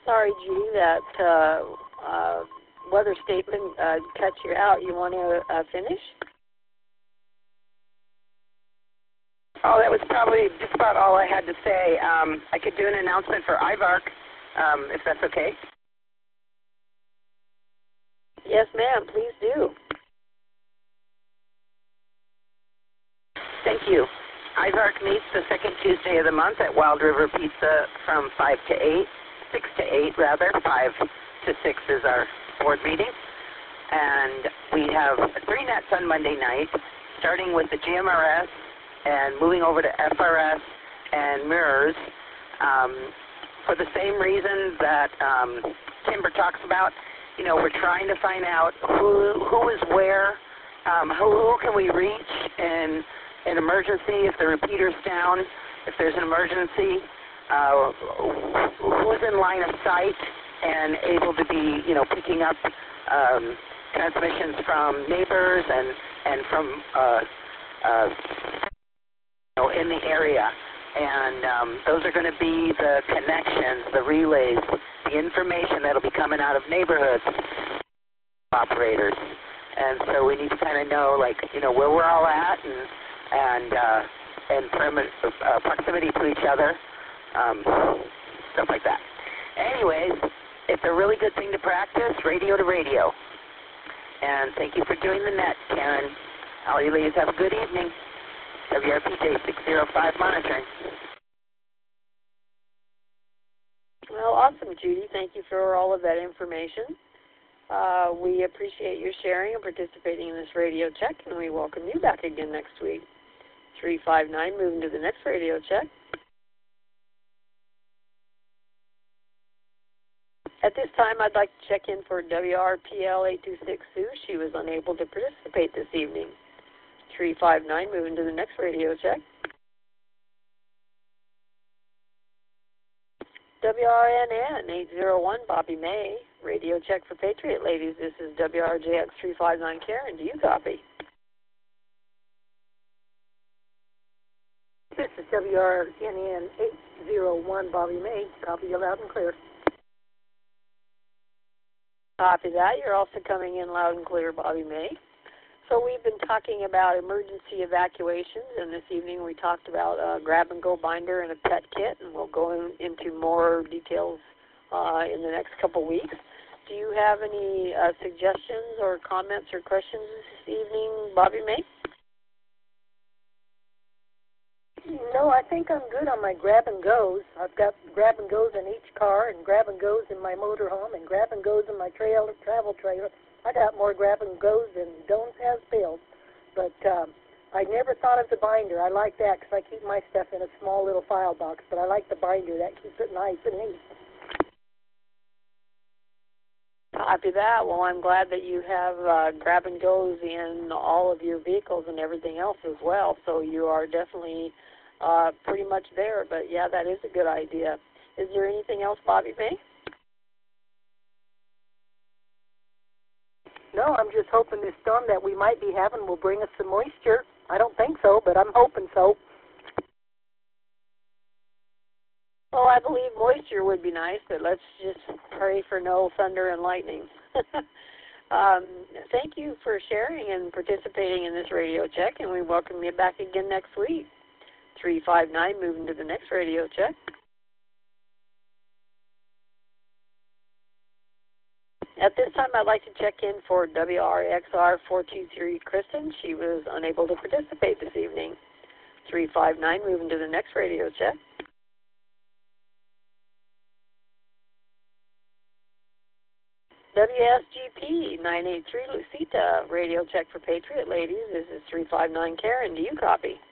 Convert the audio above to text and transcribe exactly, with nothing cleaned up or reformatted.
sorry, Judy, that uh, uh, weather statement uh, cut you out. You want to uh, finish? Oh, that was probably just about all I had to say. Um, I could do an announcement for I V A R C, um, if that's okay. Yes, ma'am. Please do. Thank you. I V A R C meets the second Tuesday of the month at Wild River Pizza from five to eight, six to eight rather. five to six is our board meeting. And we have three nets on Monday night, starting with the G M R S and moving over to F R S and mirrors, um, for the same reason that um, Timber talks about. You know, we're trying to find out who who is where, um, who, who can we reach in an emergency if the repeater's down, if there's an emergency, uh, who's in line of sight and able to be, you know, picking up um, transmissions from neighbors and and from uh, uh, you know, in the area. And um, those are going to be the connections, the relays, the information that'll be coming out of neighborhoods operators. And so we need to kind of know, like, you know, where we're all at and and uh, and prim- uh, proximity to each other, um, stuff like that. Anyways, it's a really good thing to practice, radio to radio. And thank you for doing the net, Karen. All you ladies have a good evening. W R P J six oh five monitoring. Well, awesome, Judy. Thank you for all of that information. Uh, we appreciate your sharing and participating in this radio check, and we welcome you back again next week. three five nine, moving to the next radio check. At this time, I'd like to check in for W R P L eight two six Sue. She was unable to participate this evening. three five nine, moving to the next radio check. W R N N eight oh one, Bobby May. Radio check for Patriot ladies. This is W R J X three five nine, Karen. Do you copy? This is W R N N eight oh one, Bobby May. Copy you loud and clear. Copy that. You're also coming in loud and clear, Bobby May. So we've been talking about emergency evacuations, and this evening we talked about a grab-and-go binder and a pet kit, and we'll go in, into more details uh, in the next couple weeks. Do you have any uh, suggestions or comments or questions this evening, Bobby May? No, I think I'm good on my grab-and-goes. I've got grab-and-goes in each car and grab-and-goes in my motorhome and grab-and-goes in my trail, travel trailer. I got more grab-and-goes than Doan's has built. But um, I never thought of the binder. I like that because I keep my stuff in a small little file box. But I like the binder. That keeps it nice and neat. Copy that. Well, I'm glad that you have uh, grab-and-goes in all of your vehicles and everything else as well. So you are definitely uh, pretty much there. But, yeah, that is a good idea. Is there anything else, Bobby May? No, I'm just hoping this storm that we might be having will bring us some moisture. I don't think so, but I'm hoping so. Well, I believe moisture would be nice, but let's just pray for no thunder and lightning. um, thank you for sharing and participating in this radio check, and we welcome you back again next week. three five nine, moving to the next radio check. At this time, I'd like to check in for W R X R four two three, Kristen. She was unable to participate this evening. three five nine, moving to the next radio check. W S G P nine eight three, Lucita, radio check for Patriot ladies. This is three five nine, Karen. Do you copy?